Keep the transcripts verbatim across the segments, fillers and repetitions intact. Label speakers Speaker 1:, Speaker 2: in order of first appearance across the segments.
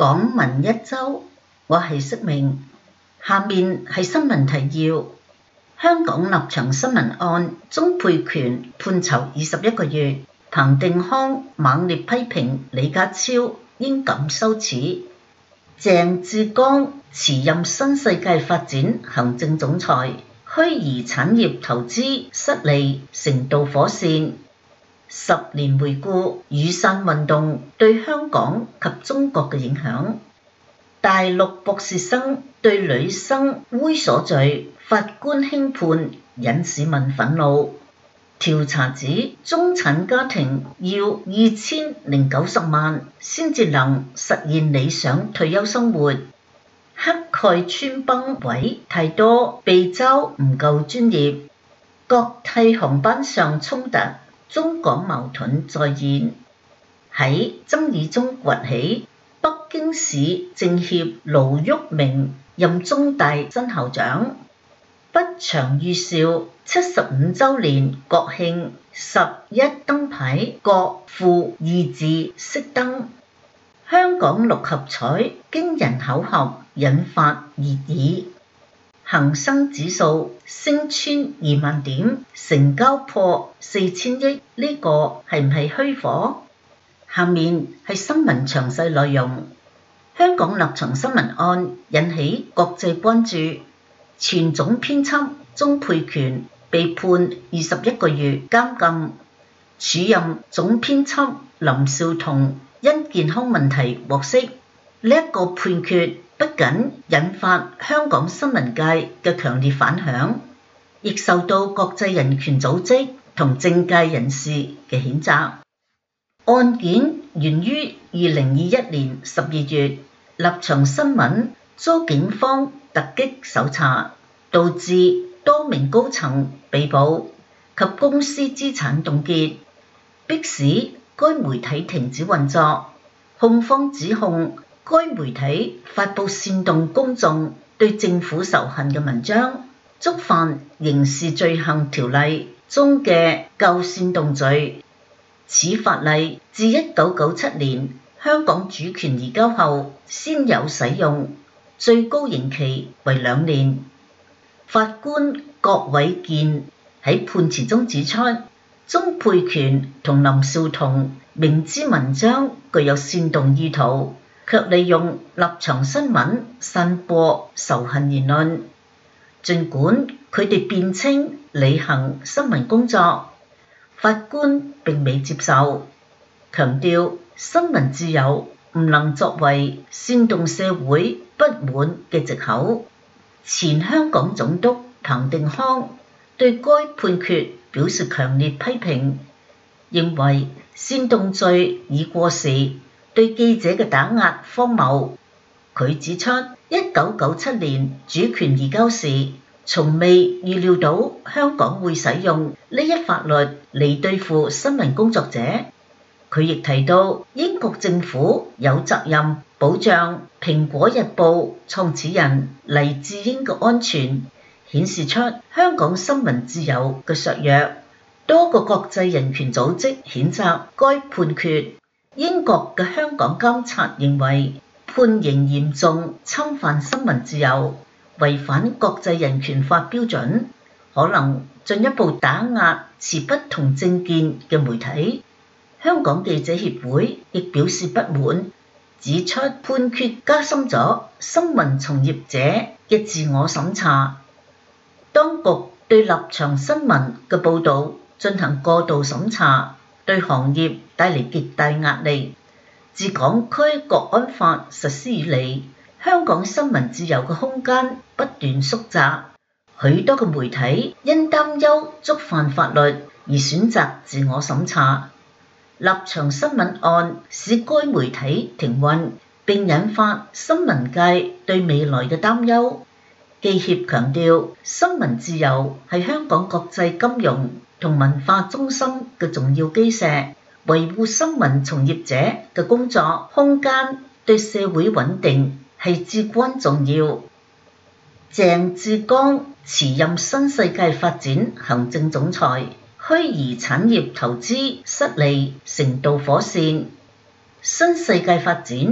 Speaker 1: 港聞一周，我係釋明。下面係新聞提要：香港立場新聞案，鍾沛權判囚二十一個月，彭定康猛烈批評李家超應感羞恥。鄭志剛辭任新世界發展行政總裁，虛擬產業投資失利成導火線。十年回顧雨傘運動對香港及中國嘅影響。大陸博士生對女生猥瑣罪，法官輕判引市民憤怒。調查指中產家庭要二千零九十萬先至能實現理想退休生活。乞丐穿崩位太多，被嘲唔夠專業。國泰航班上衝突，中港矛盾再現。喺爭議中崛起，北京市政協盧煜明任中大新校長。不祥預兆，七十五週年國慶十一燈牌各附二字熄燈。香港六合彩驚人巧合引發熱議。恒生指數升穿二萬點，成交破四千億，呢、這個係唔係虛火？下面係新聞詳細內容。香港立場新聞案引起國際關注，前總編輯鍾沛權被判二十一個月監禁，署任總編輯林紹桐因健康問題獲釋。呢、這、一個判決不僅引發香港新聞界嘅強烈反響，亦受到國際人權組織同政界人士嘅譴責。案件源於二零二一年十二月，立場新聞遭警方突擊搜查，導致多名高層被捕及公司資產凍結，迫使該媒體停止運作。控方指控該媒體發布煽動公眾對政府仇恨嘅文章，觸犯刑事罪行條例中嘅構煽動罪。此法例自一九九七年香港主權移交後先有使用，最高刑期為兩年。法官郭偉健喺判詞中指出，鍾沛權同林紹桐明知文章具有煽動意圖，卻利用立場新聞散播仇恨言論。儘管佢哋辯稱履行新聞工作，法官並未接受，強調新聞自由唔能作為煽動社會不滿嘅藉口。前香港總督彭定康對該判決表示強烈批評，認為煽動罪已過時，對記者嘅打壓荒謬。佢指出，一九九七年主權移交時，從未預料到香港會使用呢一法律嚟對付新聞工作者。佢亦提到，英國政府有責任保障《蘋果日報》創始人黎智英嘅安全，顯示出香港新聞自由嘅削弱。多個國際人權組織譴責該判決。英國嘅香港監察認為判刑嚴重侵犯新聞自由，違反國際人權法標準，可能進一步打壓持不同政見嘅媒體。香港記者協會亦表示不滿，指出判決加深咗新聞從業者嘅自我審查。當局對立場新聞嘅報導進行過度審查，對行業帶嚟極大壓力。自港區國安法實施以嚟，香港新聞自由嘅空間不斷縮窄，許多嘅媒體因擔憂觸犯法律而選擇自我審查。立場新聞案使該媒體停運，並引發新聞界對未來嘅擔憂。記協強調，新聞自由係香港國際金融同文化中心嘅重要基石，維護新聞從業者嘅工作空間對社會穩定係至關重要。鄭志剛辭任新世界發展行政總裁，虛擬產業投資失利成導火線。新世界發展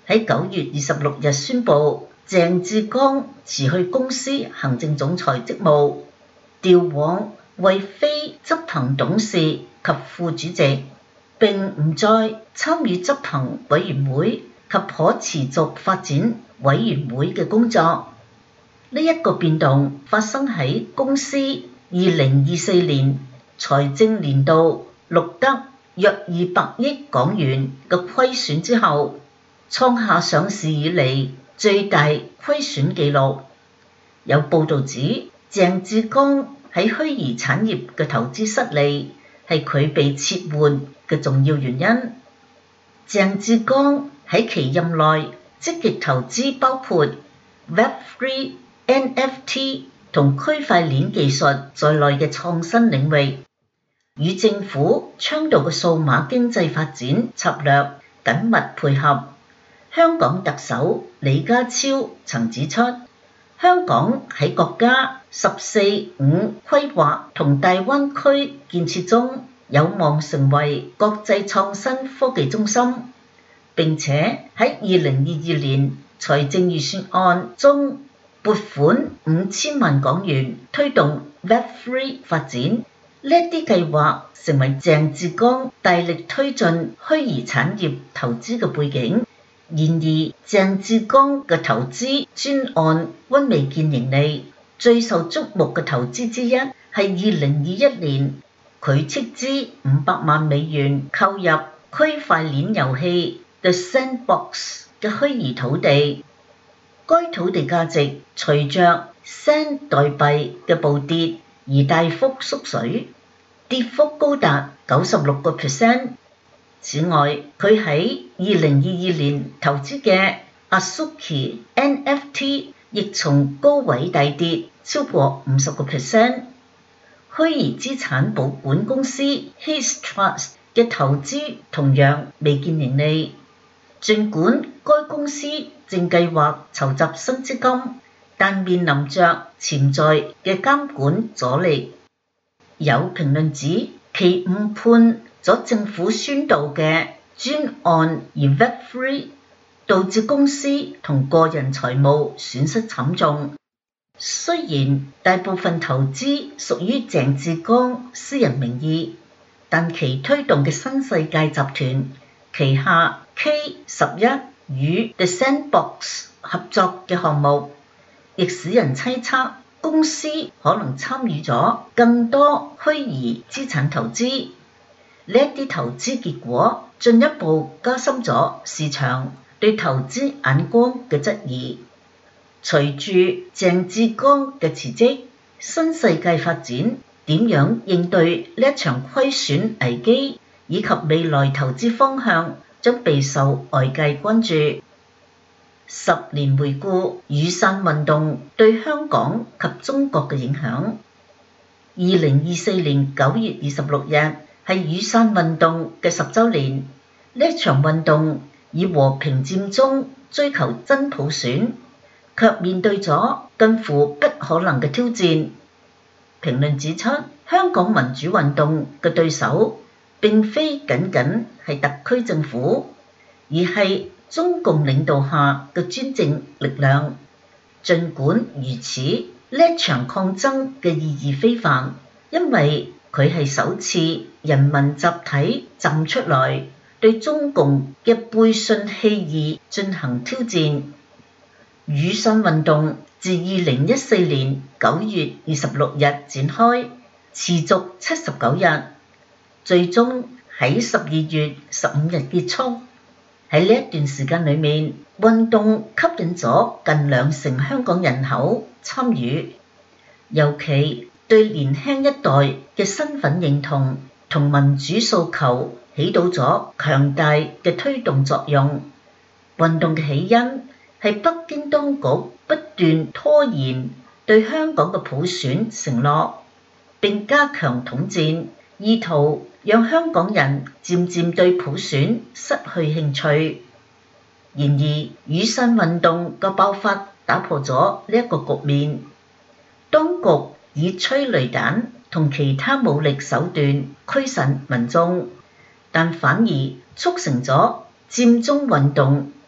Speaker 1: 喺九月二十六日宣布鄭志剛辭去公司行政總裁職務，調往為非執行董事及副主席，並唔再參與執行委員會及可持續發展委員會嘅工作。呢一個變動發生喺公司二零二四年財政年度錄得約二百億港元嘅虧損之後，創下上市以嚟最大虧損紀錄。有報導指，鄭志剛喺虛擬產業嘅投資失利係佢被撤換嘅重要原因。鄭志剛喺其任內積極投資包括 Web 三、N F T 同區塊鏈技術在內嘅創新領域，與政府倡導嘅數碼經濟發展策略緊密配合。香港特首李家超曾指出，香港喺國家十四五規劃同大灣區建設中有望成為國際創新科技中心，並且喺二零二二年財政預算案中撥款五千萬港元推動 Web 三 發展。呢啲計劃成為鄭志剛大力推進虛擬產業投資嘅背景。然而，鄭志剛嘅投資專案溫未見盈利。最受矚目嘅投資之一係二零二一年佢斥資五百萬美元購入區塊鏈遊戲 The Sandbox 嘅虛擬土地。該土地價值隨着 Sand 代幣嘅暴跌而大幅縮水，跌幅高達九十六個 percent。此外，佢喺二零二二年投資嘅 Azuki N F T 亦從高位大跌超過五十個 percent。虛擬資產保管公司 His Trust 嘅投資同樣未見盈利。儘管該公司正計劃籌集新資金，但面臨着潛在嘅監管阻力。有評論指其誤判咗政府宣導嘅專案而 Web 三，導致公司同個人財務損失慘重。雖然大部分投資屬於鄭志剛私人名義，但其推動嘅新世界集團旗下 K 十一與 The Sandbox 合作嘅項目，亦使人猜測公司可能參與咗更多虛擬資產投資。呢一啲投資結果進一步加深咗市場對投資眼光嘅質疑。隨住鄭志剛嘅辭職，新世界發展點樣應對呢一場虧損危機，以及未來投資方向將備受外界關注。十年回顧雨傘運動對香港及中國嘅影響。二零二四年九月二十六日係雨傘運動嘅十週年。呢一場運動以和平佔中追求真普選，卻面對咗近乎不可能嘅挑戰。評論指出，香港民主運動嘅對手並非僅僅係特區政府，而係中共領導下嘅專政力量。儘管如此，呢一場抗爭嘅意義非凡，因為佢係首次人民集體站出來對中共嘅背信棄義進行挑戰。雨傘運動自二零一四年九月二十六日展開，持續七十九日，最終喺十二月十五日結束。喺呢一段時間裏面，運動吸引咗近兩成香港人口參與，尤其對年輕一代嘅身份認同同民主訴求起到咗強大嘅推動作用。運動嘅起因係北京當局不斷拖延對香港嘅普選承諾，並加強統戰，意圖讓香港人漸漸對普選失去興趣。然而，雨傘運動嘅爆發打破咗呢一個局面。當局以催淚彈同其他武力手段驅散民眾，但反而促成咗佔中運動嘅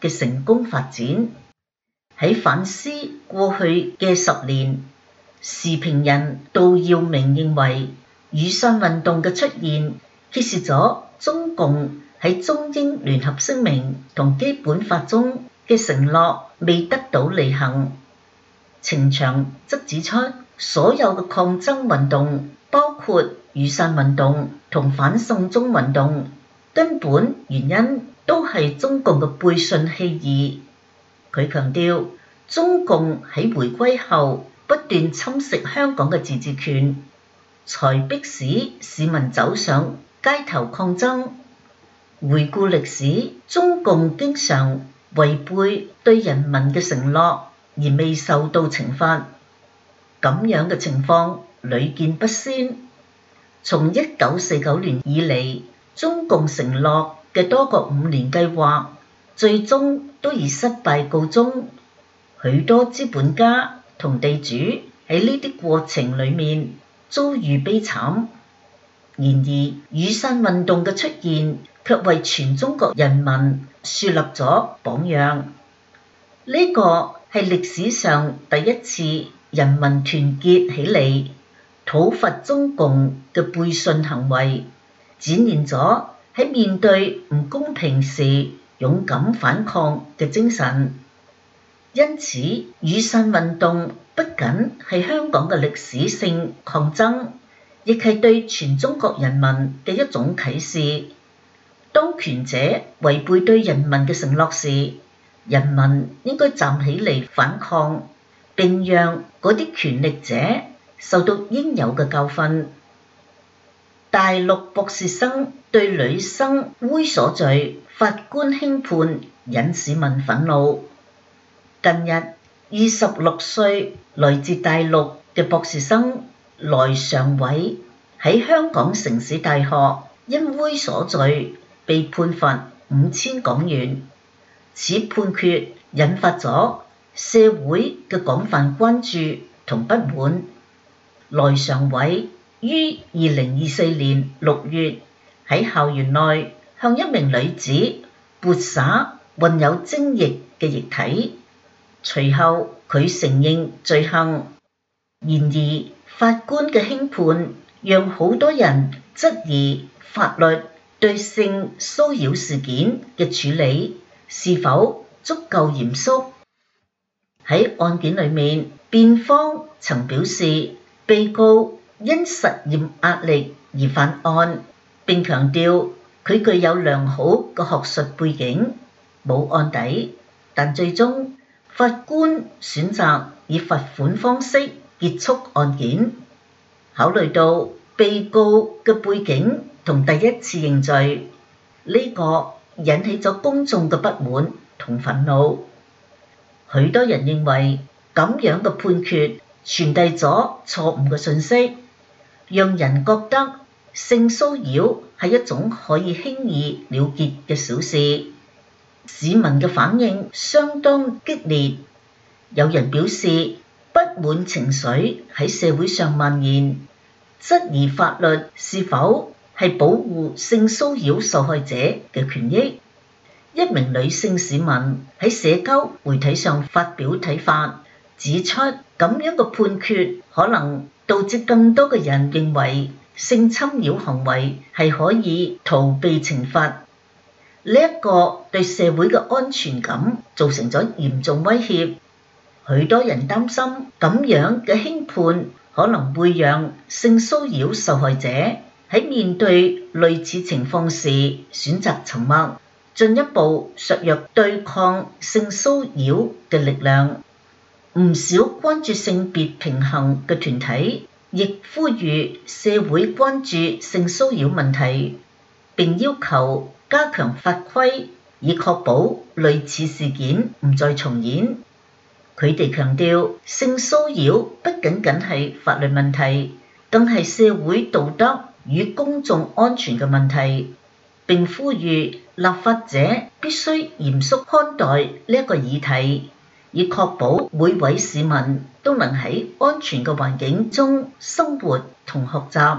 Speaker 1: 嘅成功發展。喺反思過去嘅十年，時評人杜耀明認為，雨傘運動嘅出現揭示咗中共喺中英聯合聲明同基本法中嘅承諾未得到履行。程翔則指出，所有嘅抗爭運動，包括雨傘運動同反送中運動，根本原因都係中共嘅背信棄義。佢強調，中共喺回歸後不斷侵蝕香港嘅自治權，才迫使市民走上街頭抗爭。回顧歷史，中共經常違背對人民嘅承諾而未受到懲罰，咁樣嘅情況屢見不鮮。從一九四九年以嚟，中共承諾嘅多個五年計劃，最終都以失敗告終。許多資本家同地主喺呢啲過程裡面遭遇悲慘。然而，雨傘運動嘅出現卻為全中國人民樹立咗榜樣。呢個係歷史上第一次人民團結起嚟討伐中共嘅背信行為，展現咗喺面對唔公平時勇敢反抗嘅精神。因此，雨傘運動不僅係香港嘅歷史性抗爭，亦係對全中國人民嘅一種啟示。當權者違背對人民嘅承諾時，人民應該站起嚟反抗，並讓嗰啲權力者受到應有嘅教訓。大陸博士生對女生猥瑣罪法官輕判引市民憤怒。近日，二十六歲來自大陸嘅博士生來常偉喺香港城市大學因猥瑣罪被判罰五千港元。此判決引發咗社會嘅廣泛關注同不滿。來常偉於二零二四年六月喺校園內向一名女子潑灑混有精液嘅液體，隨後佢承認罪行。然而，法官嘅輕判讓好多人質疑法律對性騷擾事件嘅處理是否足夠嚴肅。喺案件裏面，辯方曾表示被告因實驗壓力而犯案，並強調佢具有良好嘅學術背景，冇案底，但最終法官選擇以罰款方式結束案件。考慮到被告嘅背景同第一次認罪，呢個引起咗公眾嘅不滿同憤怒。許多人認為咁樣嘅判決傳遞咗錯誤嘅信息，讓人覺得性騷擾係一種可以輕易了結嘅小事。市民嘅反應相當激烈，有人表示不滿情緒喺社會上蔓延，質疑法律是否係保護性騷擾受害者嘅權益。一名女性市民喺社交媒體上發表睇法，指出咁樣嘅判決可能導致更多嘅人認為性侵擾行為係可以逃避懲罰。呢一個對社會嘅安全感造成咗嚴重威脅。許多人擔心咁樣嘅輕判可能會讓性騷擾受害者喺面對類似情況時選擇沉默，進一步削弱對抗性騷擾嘅力量。唔少關注性別平衡嘅團體亦呼籲社會關注性騷擾問題，並要求加強法規，以確保類似事件唔再重演。佢哋強調，性騷擾不僅僅係法律問題，更係社會道德與公眾安全嘅問題，並呼籲立法者必須嚴肅看待呢一個議題，以確保每位市民都能喺安全嘅環境中生活同學習。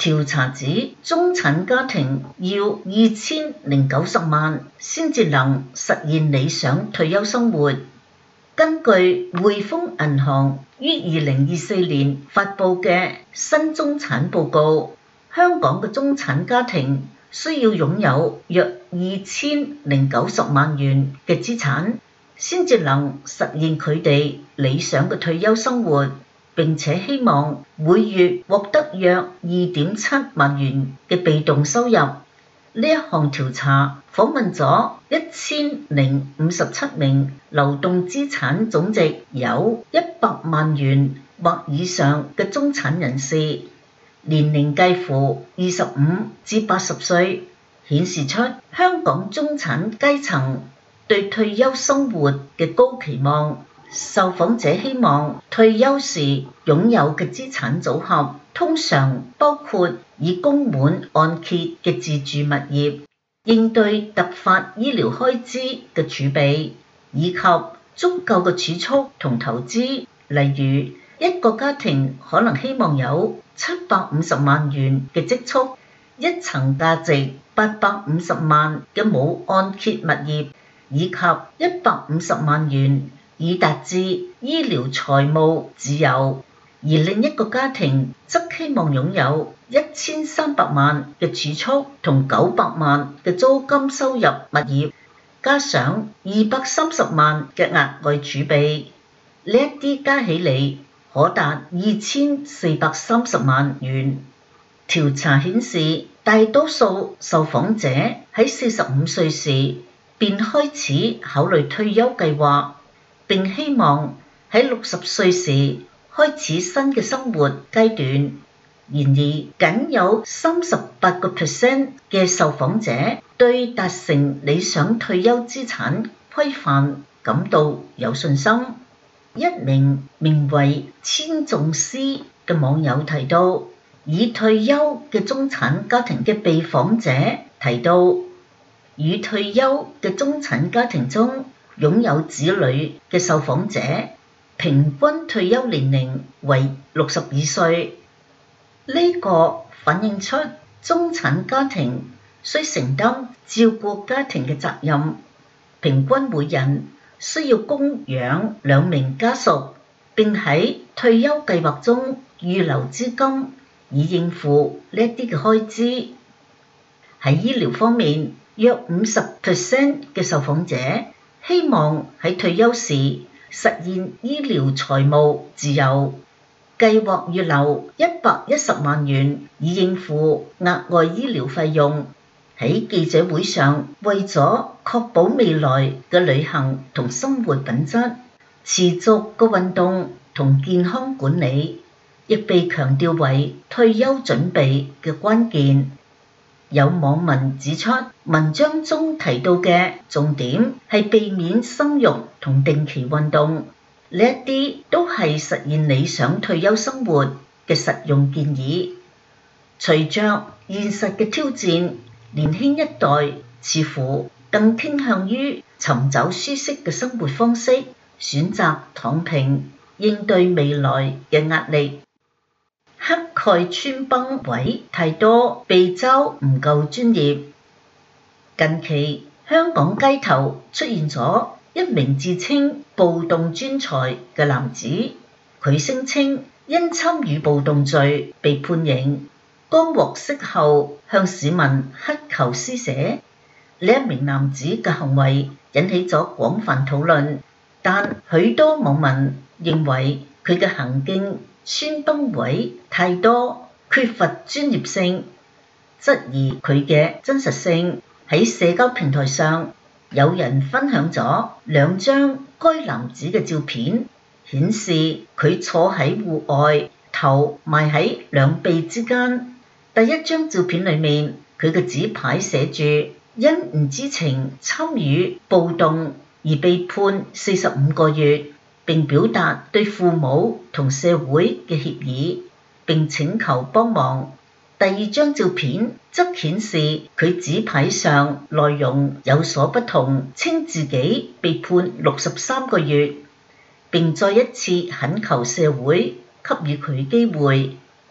Speaker 1: 調查指中產家庭要二千零九十萬先至能實現理想退休生活。根據匯豐銀行於二零二四年發布嘅新中產報告，香港嘅中產家庭需要擁有約二千零九十萬元嘅資產，先至能實現佢哋理想嘅退休生活。並且希望每月獲得約二點七萬元嘅被動收入。呢一項調查訪問咗一千零五十七名流動資產總值有一百萬元或以上嘅中產人士，年齡介乎二十五至八十歲，顯示出香港中產階層對退休生活嘅高期望。受訪者希望退休時擁有嘅資產組合通常包括已供滿按揭嘅自住物業、應對突發醫療開支嘅儲備，以及足夠嘅儲蓄同投資。例如，一個家庭可能希望有七百五十萬元嘅積蓄，一層價值八百五十萬嘅冇按揭物業，以及一百五十萬元以達至醫療財務自由，而另一個家庭則希望擁有一千三百萬嘅儲蓄同九百萬嘅租金收入物業，加上二百三十萬嘅額外儲備，呢一啲加起嚟可達二千四百三十萬元。調查顯示，大多數受訪者喺四十五歲時便開始考慮退休計劃，並希望喺六十歲時開始新嘅生活階段。然而，僅有三十八個 percent 嘅受訪者對達成理想退休資產規範感到有信心。一名名為千頌詩嘅網友提到，已退休嘅中產家庭嘅被訪者提到，已退休嘅中產家庭中擁有子女嘅受訪者平均退休年齡為六十二歲。呢個反映出中產家庭需承擔照顧家庭嘅責任，平均每人需要供養兩名家屬，並喺退休計劃中預留資金以應付呢一啲嘅開支。喺醫療方面，約五十 percent 嘅受訪者希望喺退休時實現醫療財務自由，計劃預留一百一十萬元以應付額外醫療費用。喺記者會上，為咗確保未來嘅旅行同生活品質，持續嘅運動同健康管理亦被強調為退休準備嘅關鍵。有網民指出，文章中提到嘅重點係避免生育同定期運動，呢一啲都係實現理想退休生活嘅實用建議。隨着現實嘅挑戰，年輕一代似乎更傾向於尋找舒適嘅生活方式，選擇躺平，應對未來嘅壓力。乞丐穿崩位太多，被嘲唔夠專業。近期香港街頭出現咗一名自稱暴動專才嘅男子，佢聲稱因參與暴動罪被判刑，剛獲釋後向市民乞求施捨。呢一名男子嘅行為引起咗廣泛討論，但許多網民認為佢嘅行徑穿崩位太多，缺乏專業性，質疑佢嘅真實性。喺社交平台上，有人分享咗兩張該男子嘅照片，顯示佢坐喺戶外，頭埋喺兩臂之間。第一張照片裏面，佢嘅紙牌寫住因唔知情參與暴動而被判四十五個月，並表達對父母同社會嘅歉意，並請求幫忙。第二張照片則顯示佢紙牌上內容有所不同，稱自己被判六十三個月，並再一次懇求社會給予佢機會。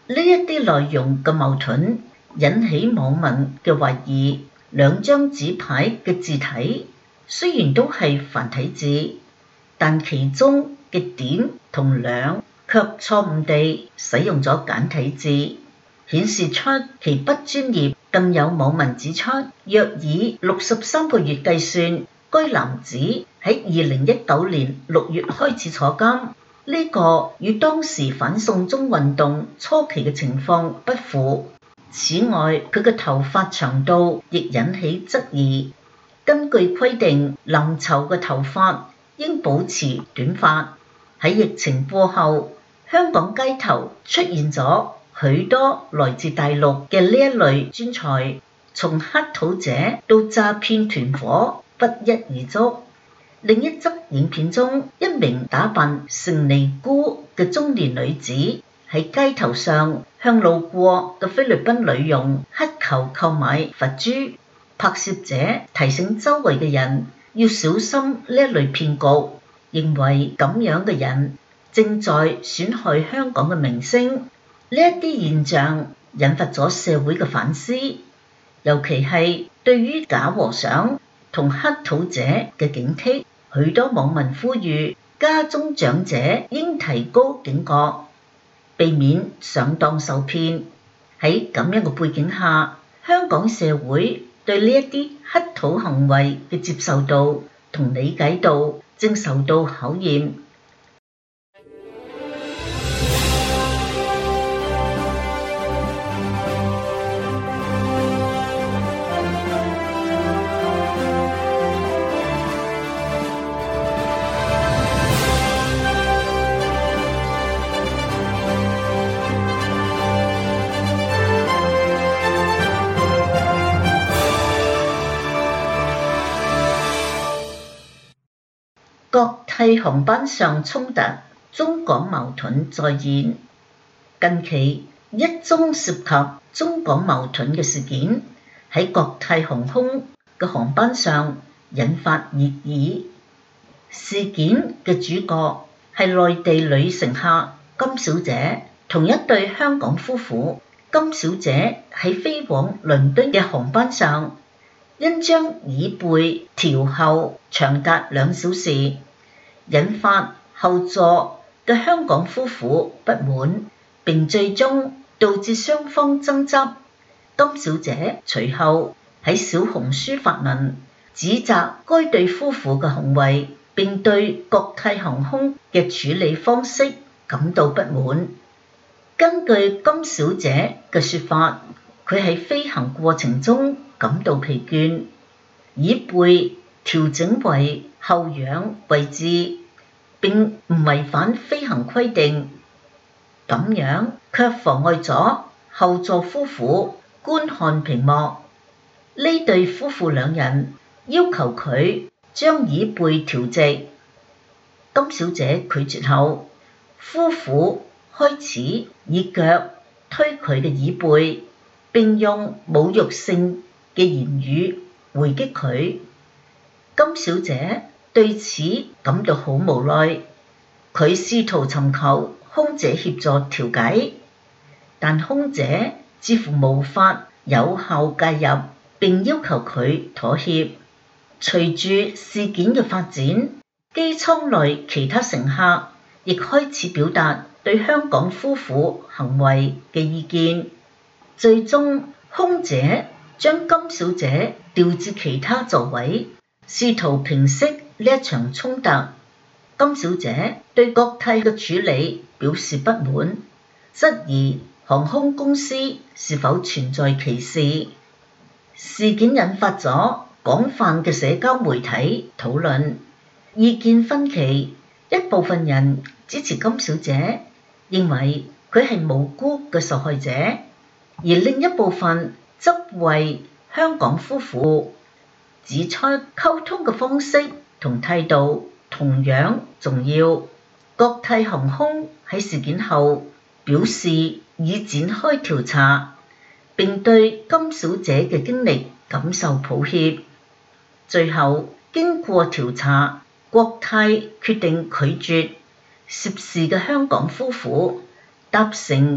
Speaker 1: 呢一啲內容嘅矛盾引起網民嘅懷疑，兩張紙牌嘅字體雖然都係繁體字，但其中嘅點同兩卻錯誤地使用咗簡體字，顯示出其不專業。更有網民指出，若以六十三個月計算，該男子喺二零一九年六月開始坐監，呢個與當時反送中運動初期嘅情況不符。此外，佢嘅頭髮長度亦引起質疑。根據規定，藍籌嘅頭髮應保持短髮。喺疫情過後，香港街頭出現咗許多來自大陸嘅呢一類專才，從乞討者到詐騙團夥不一而足。另一則影片中，一名打扮成尼姑嘅中年女子喺街頭上向路過嘅菲律賓女傭乞求購買佛珠。拍攝者提醒周圍嘅人要小心呢一類騙局，認為咁樣嘅人正在損害香港嘅名聲。呢一啲現象引發咗社會嘅反思，尤其係對於假和尚同乞討者嘅警惕。許多網民呼籲家中長者應提高警覺，避免上當受騙。喺咁樣嘅背景下，香港社會對呢一啲乞討行為嘅接受度同理解度正受到考驗。國泰航班上衝突，中港矛盾再現。近期一宗涉及中港矛盾嘅事件喺國泰航空嘅航班上引發熱議。事件嘅主角係內地女乘客金小姐同一對香港夫婦。金小姐喺飛往倫敦嘅航班上，因將椅背調後長達兩小時，引發後座嘅香港夫婦不滿，並最終導致雙方爭執。金小姐隨後喺小紅書發文，指責該對夫婦嘅行為，並對國泰航空嘅處理方式感到不滿。根據金小姐嘅說法，佢喺飛行過程中感到疲倦，椅背調整為後仰位置，並唔違反飛行規定，咁樣卻妨礙咗後座夫婦觀看屏幕。呢對夫婦兩人要求佢將椅背調直，金小姐拒絕後，夫婦開始以腳推佢嘅椅背，並用侮辱性嘅言語回擊佢。金小姐對此感到好無奈，佢試圖尋求空姐協助調解，但空姐似乎無法有效介入，並要求佢妥協。隨住事件嘅發展，機艙內其他乘客亦開始表達對香港夫婦行為嘅意見。最終，空姐將金小姐調至其他座位，試圖平息呢一場衝突。金小姐對國泰嘅處理表示不滿，質疑航空公司是否存在歧視。事件引發咗廣泛嘅社交媒體討論，意見分歧。一部分人支持金小姐，認為佢係無辜嘅受害者，而另一部分則為香港夫婦指出溝通嘅方式同態度同樣重要。國泰航空喺事件後表示已展開調查，並對金小姐嘅經歷感受抱歉。最後經過調查，國泰決定拒絕涉事嘅香港夫婦搭乘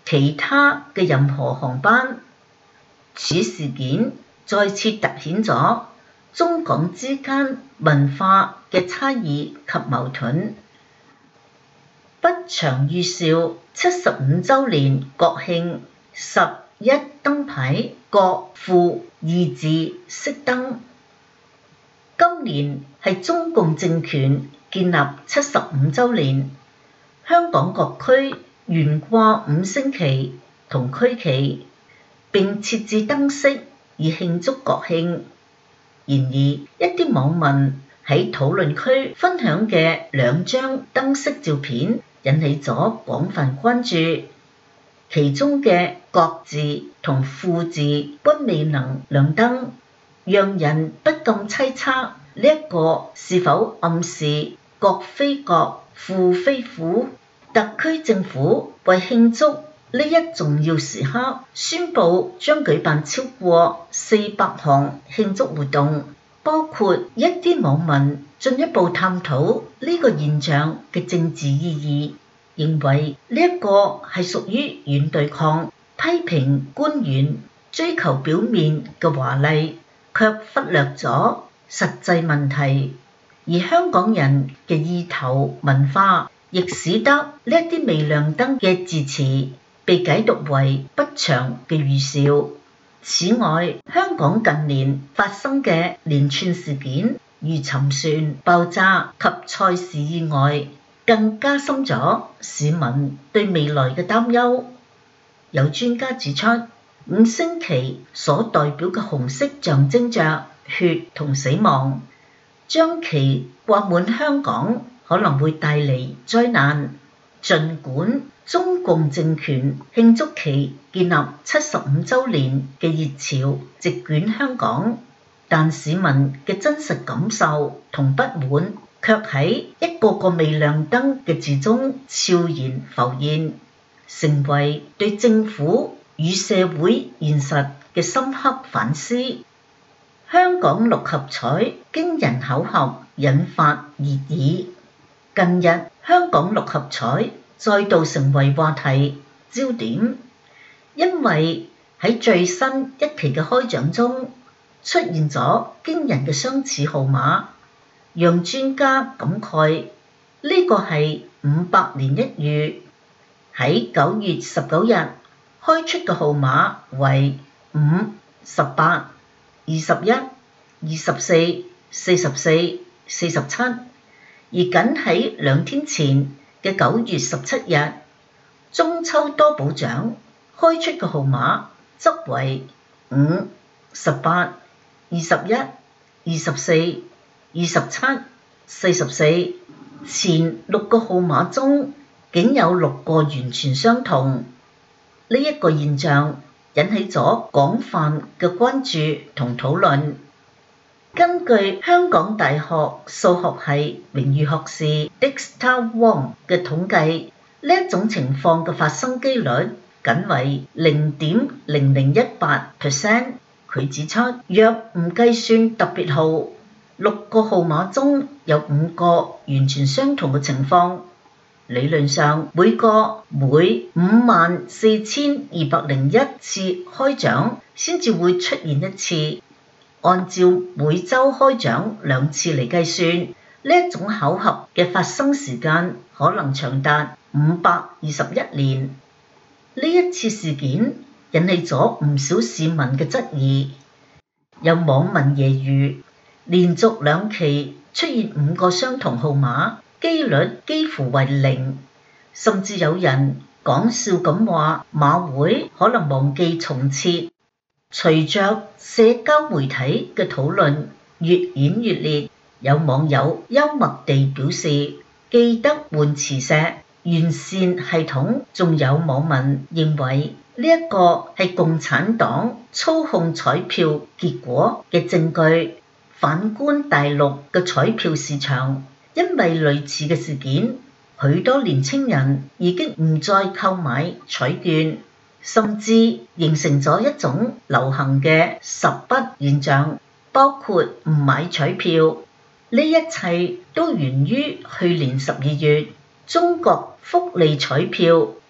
Speaker 1: 其他嘅任何航班。此事件再次凸顯咗中港之間文化嘅差異及矛盾。不祥預兆七十五週年國慶十一燈牌國父二字熄燈。今年係中共政權建立七十五週年，香港各區懸掛五星旗同區旗，並設置燈飾以慶祝國慶。然而，一啲網民喺討論區分享嘅兩張燈飾照片引起咗廣泛關注，其中嘅國字同父字均未能亮燈，讓人不禁猜測呢一個是否暗示國非國，父非父？特區政府為慶祝呢一重要時刻，宣布將舉辦超過四百項慶祝活動，包括一啲網民進一步探討呢個現象嘅政治意義，認為呢一個係屬於軟對抗，批評官員追求表面嘅華麗，卻忽略咗實際問題。而香港人嘅意頭文化，亦使得呢一啲未亮燈嘅字詞被解讀為不祥嘅預兆。此外，香港近年發生嘅連串事件，如沉船、爆炸及賽事意外，更加深咗市民對未來嘅擔憂。有專家指出，五星旗所代表嘅紅色象徵着血同死亡，將旗掛滿香港可能會帶嚟災難。儘管中共政權慶祝其建立七十五週年嘅熱潮席捲香港，但市民嘅真實感受同不滿卻喺一個個未亮燈嘅字中悄然浮現，成為對政府與社會現實嘅深刻反思。香港六合彩經人巧合引發熱議，近日香港六合彩再度成為話題焦點，因為喺最新一期嘅開獎中出現咗驚人嘅相似號碼，讓專家感慨呢個係五百年一遇。喺九月十九日開出嘅號碼為五、十八、二十一、二十四、四十四、四十七，而僅喺兩天前嘅九月十七日中秋多寶獎開出嘅號碼則為五、十八、二十一、二十四、二十七、四十四，前六個號碼中竟有六個完全相同。呢一個現象引起咗廣泛嘅關注同討論。根據香港大學數學系榮譽學士 Dexter Wong 嘅統計，呢一種情況嘅發生機率僅為零點零零一八 percent。佢指出，若唔計算特別號，六個號碼中有五個完全相同嘅情況，理論上每個每五萬四千二百零一次開獎先至會出現一次。按照每週開獎兩次嚟計算，呢一種巧合嘅發生時間可能長達五百二十一年。呢一次事件引起咗唔少市民嘅質疑，有網民揶揄連續兩期出現五個相同號碼，機率幾乎為零，甚至有人講笑咁話馬會可能忘記重設。隨着社交媒體嘅討論越演越烈，有網友幽默地表示記得換磁石完善系統，仲有網民認為呢一個係共產黨操控彩票結果嘅證據。反觀大陸嘅彩票市場，因為類似嘅事件，許多年輕人已經唔再購買彩券，甚至形成咗一種流行嘅十不現象，包括唔買彩票。呢一切都源於去年十二月中國福利彩票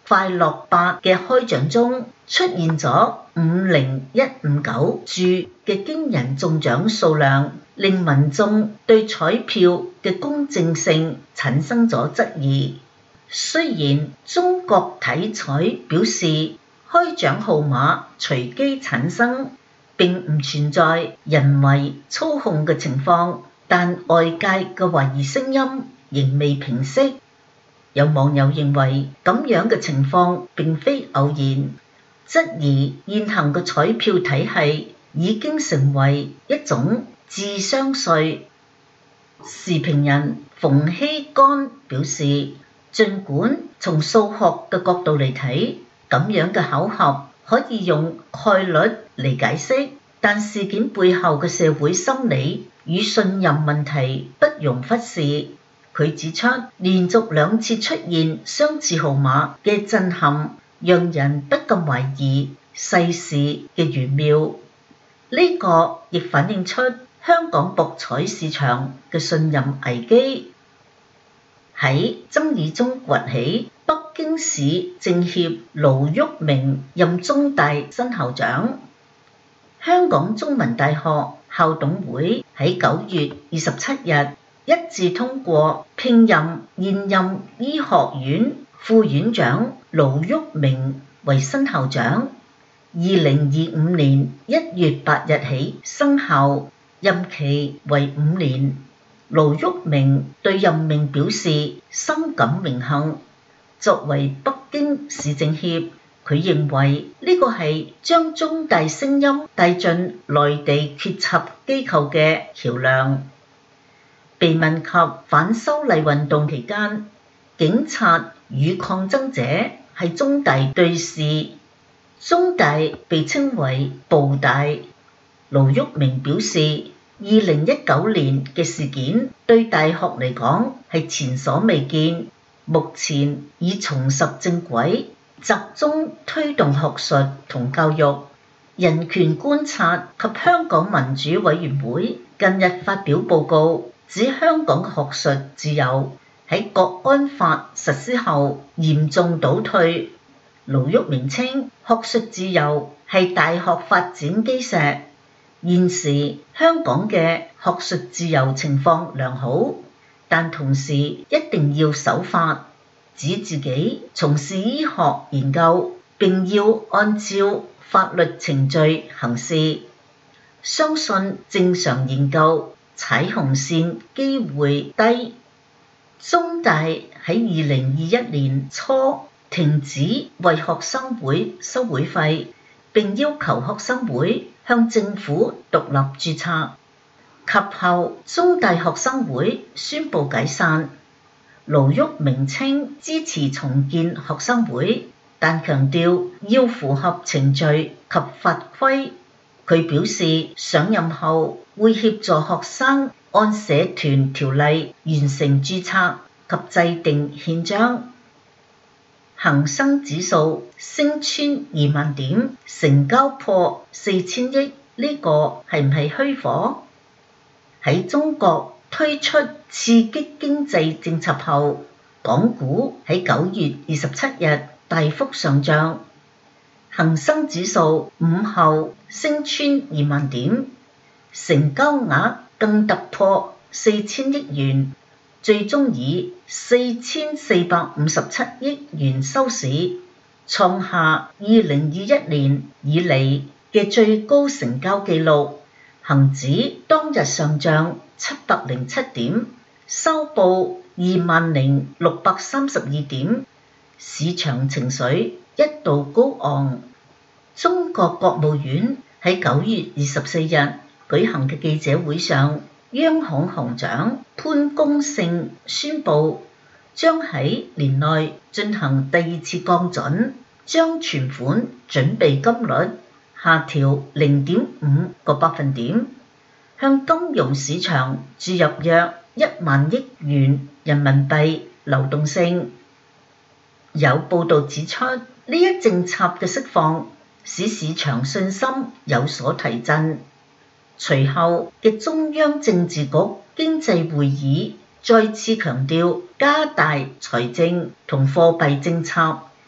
Speaker 1: 快樂八嘅開獎中出現咗五零一五九注嘅驚人中獎數量，令民眾對彩票嘅公正性產生咗質疑。雖然中國體彩表示開獎號碼隨機產生，並唔存在人為操控嘅情況，但外界嘅懷疑聲音仍未平息。有網友認為咁樣嘅情況並非偶然，質疑現行嘅彩票體系已經成為一種智商稅。時評人馮睎乾表示，儘管從數學嘅角度嚟睇，咁樣嘅巧合可以用概率嚟解釋，但事件背後嘅社會心理與信任問題不容忽視。佢指出，連續兩次出現相似號碼嘅震撼，讓人不禁懷疑世事嘅玄妙。呢個亦反映出香港博彩市場嘅信任危機。喺爭議中崛起，北京市政協盧煜明任中大新校長。香港中文大學校董會喺九月二十七日一致通過聘任現任醫學院副院長盧煜明為新校長，二零二五年一月八日起生效，任期為五年。盧煜明對任命表示深感榮幸。作為北京市政協，佢認為呢個係將中大聲音帶進內地決策機構嘅橋樑。被問及反修例運動期間，警察與抗爭者喺中大對峙，中大被稱為暴大。盧煜明表示，二零一九年嘅事件對大學嚟講係前所未見，目前已重拾正軌，集中推動學術同教育。人權觀察及香港民主委員會近日發表報告，指香港學術自由喺國安法實施後嚴重倒退。盧煜明稱，學術自由係大學發展基石。現時香港嘅學術自由情況良好，但同時一定要守法，指自己從事醫學研究，並要按照法律程序行事。相信正常研究踩紅線機會低。中大喺二零二一年初停止為學生會收會費，並要求學生會向政府獨立註冊。及後中大學生會宣布解散。盧煜明稱支持重建學生會，但強調要符合程序及法規。佢表示上任後會協助學生按社團條例完成註冊及制定憲章。恒生指數升穿二萬點，成交破四千億，呢個係唔係虛火？喺中國推出刺激經濟政策後，港股喺九月二十七日大幅上漲，恒生指數午後升穿二萬點，成交額更突破四千億元，最終以四千四百五十七億元收市，創下二零二一年以嚟嘅最高成交紀錄。恒指當日上漲七百零七點，收報二萬零六百三十二點，市場情緒一度高昂。中國國務院喺九月二十四日舉行嘅記者會上，央行行長潘功勝宣布將喺年內進行第二次降準，將存款準備金率下調零點五個百分點，向金融市場注入約一萬億元人民幣流動性。有報道指出，呢一政策嘅釋放使市場信心有所提振。隨後嘅中央政治局經濟會議再次強調加大財政同貨幣政策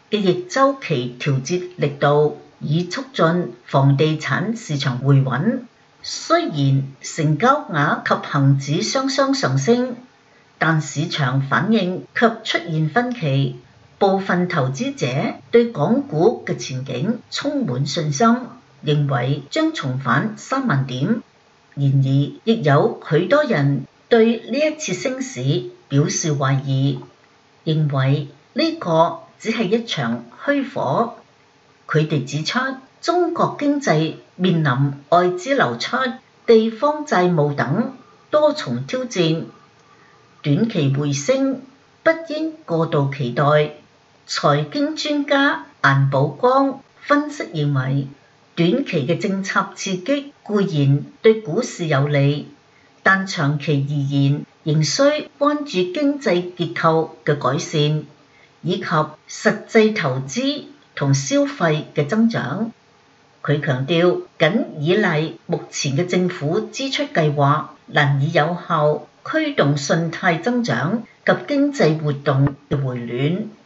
Speaker 1: 嘅逆週期調節力度，以促進房地產市場回穩。雖然成交額及恆指雙雙上升，但市場反應卻出現分歧。部分投資者對港股嘅前景充滿信心，認為將重返三萬點。然而，亦有許多人對呢一次升市表示懷疑，認為呢個只係一場虛火。佢哋指出，中國經濟面臨外資流出、地方債務等多重挑戰，短期回升不應過度期待。財經專家顏寶剛分析認為，短期嘅政策刺激固然對股市有利，但長期而言仍需關注經濟結構嘅改善，以及實際投資同消費嘅增長。佢強調，僅依賴目前嘅政府支出計劃難以有效驅動信貸增長及經濟活動嘅回暖。